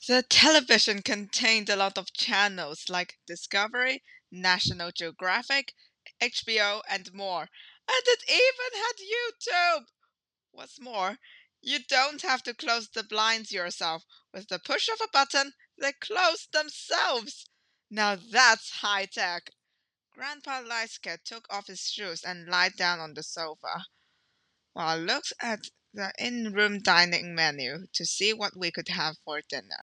The television contained a lot of channels like Discovery, National Geographic, HBO, and more. And it even had YouTube! What's more, you don't have to close the blinds yourself. With the push of a button, they close themselves. Now that's high tech. Grandpa Lyska took off his shoes and lied down on the sofa, while I looked at the in room dining menu to see what we could have for dinner.